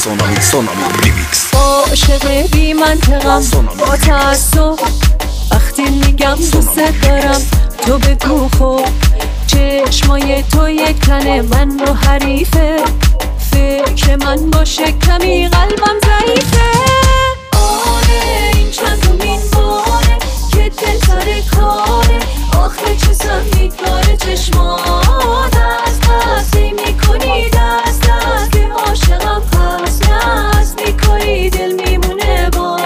سونامی ریمیکس. عاشق بی منطقم با تعصب، وقتی میگم دوست دارم تو بگو خب. چشمای تو یک تنه من رو حریفه، فکر من باشه کمی قلبم ضعیفه. آره این چندمین باره که دل سر کاره، آخه چیزم میگاره چشمات دست دستی میکنی، دست دست که عاشقم پس نست میکنی، دل میمونه بار.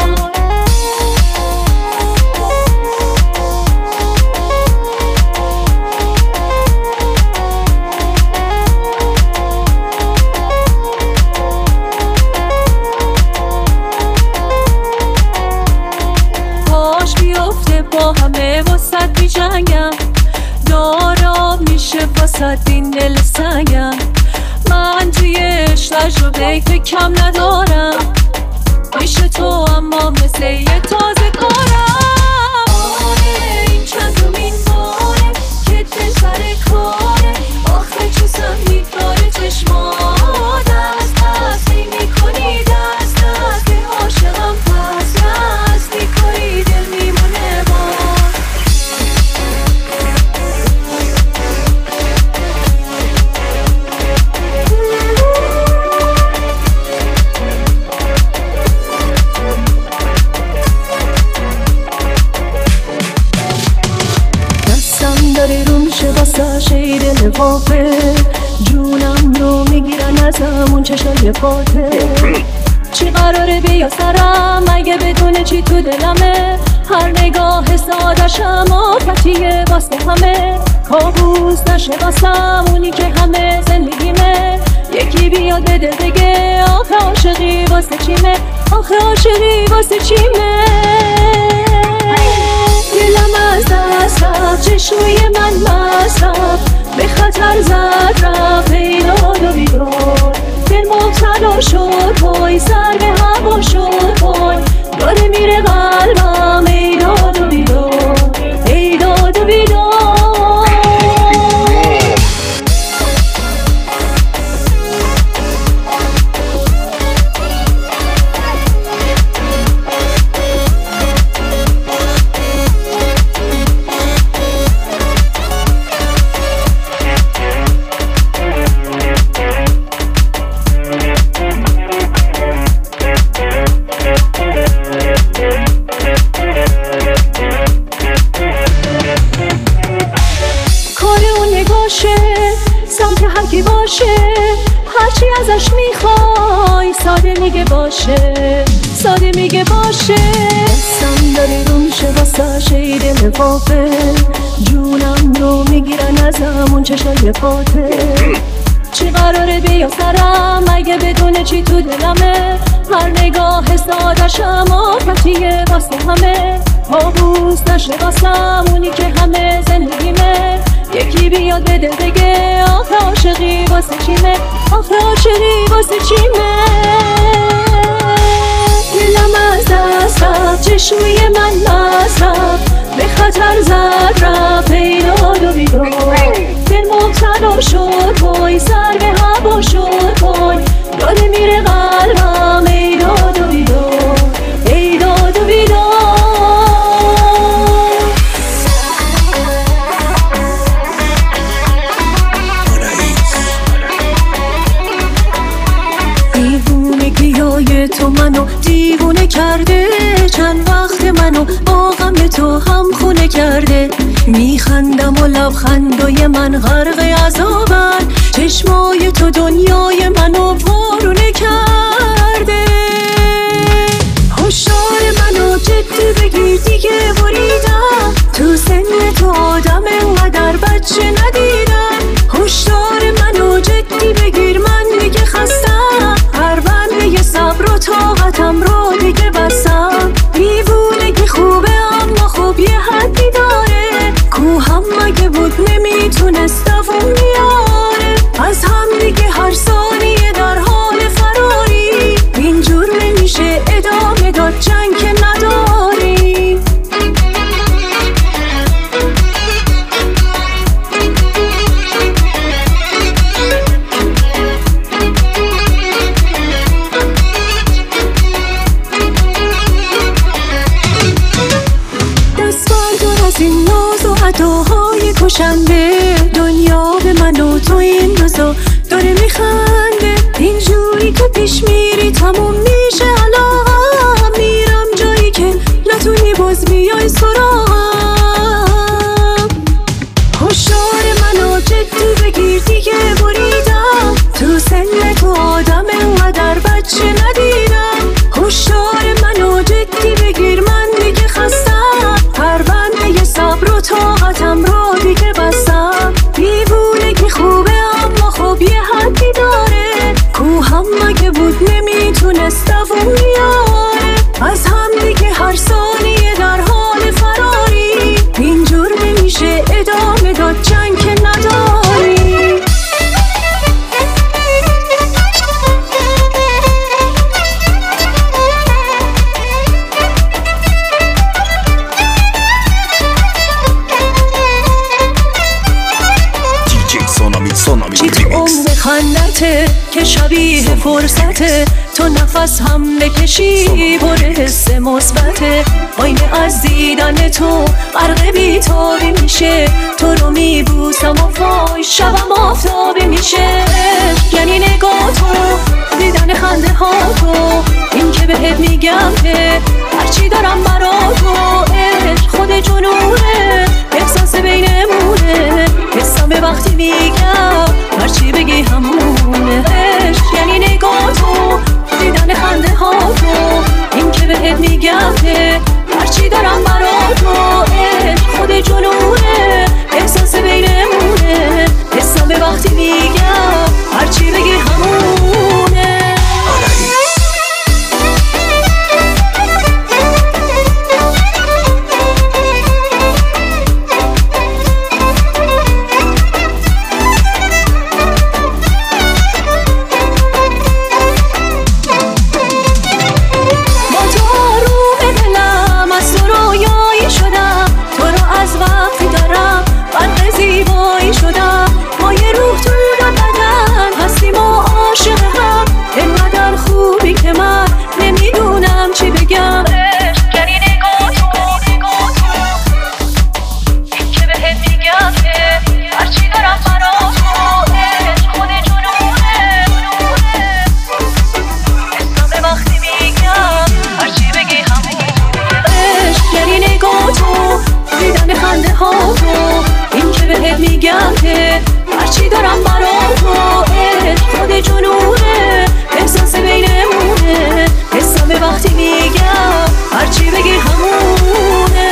با همه واسد بی جنگم، دارا میشه واسد این دل سنگم. من توی عشق تجربه که کم ندارم، میشه تو اما مثل یه تازه کارم. آره این چندمین باره که دل سر کاره، آخه چیزم میگاره چشمات دست دستی میکنی، دست دست که عاشقم پس نست میکنی، دل میمونه بار. دستم داره رو میشه واسه شیر لفافه، جونم رو میگیرن ازم اون چشای پاته. چی قراره بیا سرم اگه بدون چی تو دلمه، هر نگاه سادشم آفتیه واسه همه. کابوس نشه واسم اونی که همه زندگیمه، یکی بیاد بده بگه آخه عاشقی واسه چیمه، آخه عاشقی واسه چیمه. دلم از دست رفت، چشوی من مصرف به خطر زد رفت، ایداد و بیداد دل مبتلا شد، پای سر به هوا شد، پای داره میره قلبم، ایداد و بیداد ایداد و بیداد. سمت هر کی باشه، هرچی ازش میخوای ساده میگه باشه، ساده میگه باشه. دستم داره رو میشه واسه شیر لفافه، جونم رو میگیرن ازم اون چشای پاته. چی قراره بیا سرم اگه بدون چی تو دلمه، هر نگاه سادشم آفتیه واسه همه. کابوس نشه واسم اونی که همه زندگیمه، یکی بیاد بده بگه آخه عاشقی واسه چیمه، آخه عاشقی واسه چیمه. دلم از دست رفت، چشوی من مصرف به خطر زد رفت، ایداد و بیداد دل مبتلا شد، پای سر به هوا شد، پای داره میره قلبم، ایداد و بیداد ایداد و بیداد. تو منو دیوونه کرده، چند وقت منو با غم تو هم خونه کرده. میخندم و لبخندای من غرق عذابن، چشمای تو دنیای منو پارونه کرده. هشدار منو جدی بگیر دیگه بریدم، تو سن تو آدم انقدر بچه ندیدم. هشدار منو جدی بگیر من دیگه خستم، پرونده صبر و طاقتم رو دیگه بستم. دیوونگی خوبه اما خب یه حدی داره، کوهم مگه بود نمیتونست دووم بیاره. از هم دیگه هر ثانیه در حال فراری، نتونست دووم بیاره، از هم دیگه هر ثانیه در حال فراری. اینجور نمیشه ادامه داد جنگ که نداری. چی تو عمر خندته که شبیه فرصته، تو نفس هم بکشی پر حس مثبته. آینه از دیدن تو غرق بی‌تابی میشه، تو رو میبوسم و وای شبم آفتابی میشه. یعنی نگاه تو، دیدن خنده ها تو، این که بهت میگم که هرچی دارم برا تو. خود جنونه احساس بینمونه، حسم به وقتی میگم هرچی بگی همونه. یعنی نگاه تو، دیدن خنده ها تو، این که بهت میگم که هرچی دارم برا تو. خود جنونه احساس بینمونه، حسم به وقتی میگم هرچی بگی همونه. این که بهت میگم که هرچی دارم برا تو. خود جنونه احساس بینمونه، حسم به وقتی میگم هرچی بگی همونه.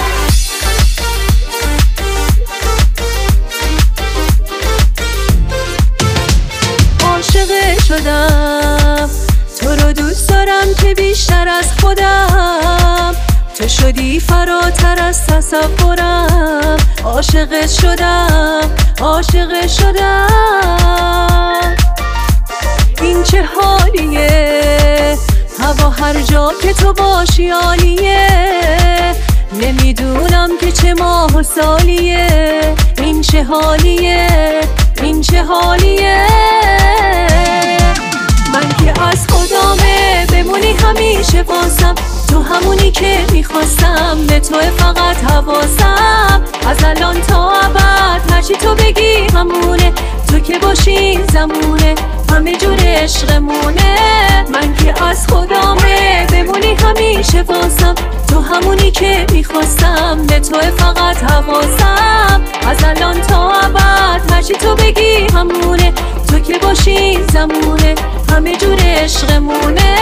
عاشق شدم، تو رو دوست دارم که بیشتر از خودم، تو شدی فراتر از تصورم. عاشق شدم، عاشق شدم. این چه حالیه، هوا هر جا که تو باشی عالیه. نمیدونم که چه ماه و سالیه، این چه حالیه، این چه حالیه. من که از خدامه بمونی همیشه بازم، تو همونی که میخواستم، به تو فقط حواسم. از الان تا ابد هرچی تو بگی همونه، تو که باشی زمونه همه جور عشقمونه. من که از خدامه بمونی همیشه بازم، تو همونی که میخواستم، به تو فقط حواسم. از الان تا ابد هرچی تو بگی همونه، تو که باشی زمونه همه جور عشقمونه.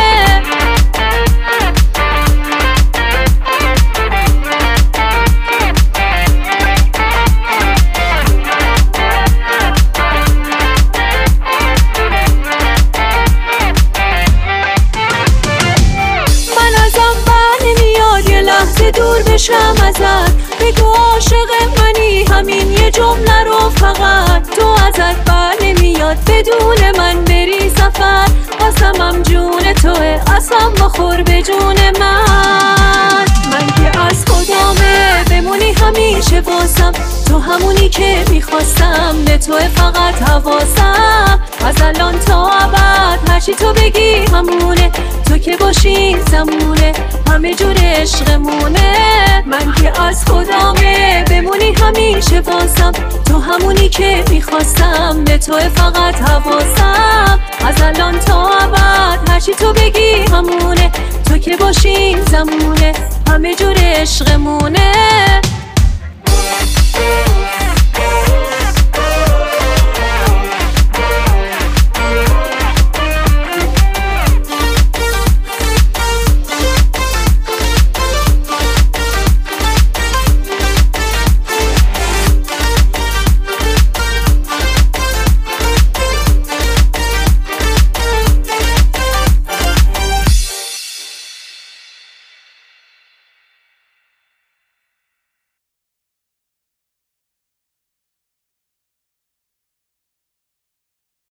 دور بشم ازت، بگو عاشق منی، همین یه جمله رو فقط. تو ازت بر نمیاد بدون من بری سفر، قسمم جون توه، قسم بخور به جون من. من که از خدامه بمونی همیشه بازم، تو همونی که میخواستم، به تو فقط حواسم. از الان تا ابد هرچی تو بگی همونه، تو که باشی زمونه همه جور عشقمونه. من که از خدامه بمونی همیشه بازم، تو همونی که میخواستم، به تو فقط حواسم. از الان تا ابد هرچی تو بگی همونه، تو که باشی زمونه همه جور عشقمونه.